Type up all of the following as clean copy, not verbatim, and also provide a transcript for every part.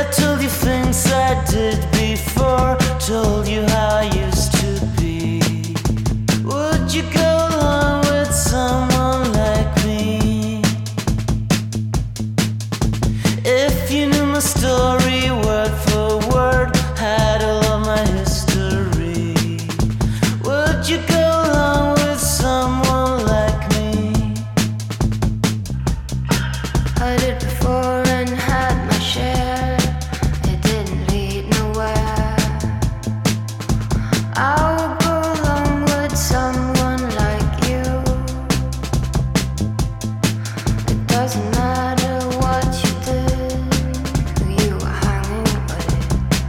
told you things I did before, told you how I used to be. Would you go along with someone like me? If you knew my story word for word, had all of my history, would you go along with someone like me? I did before and had my share. It didn't lead nowhere. I would go along with someone like you. It doesn't matter what you did, who you were hanging with.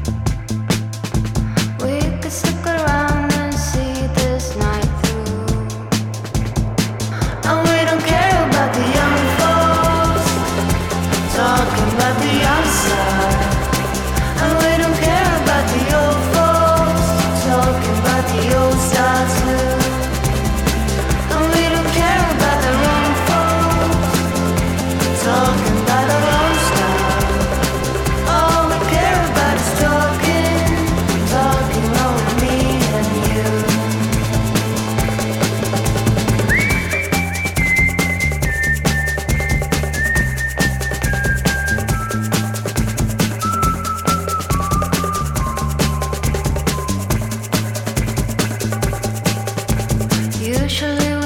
We could stick around and see this night through. And we don't care about the young folks talking about the outside. And we don't care about the old folks talking about the old style too. And we don't care about the wrong folks talking about our own style. All we care about is talking, talking over me and you. Usually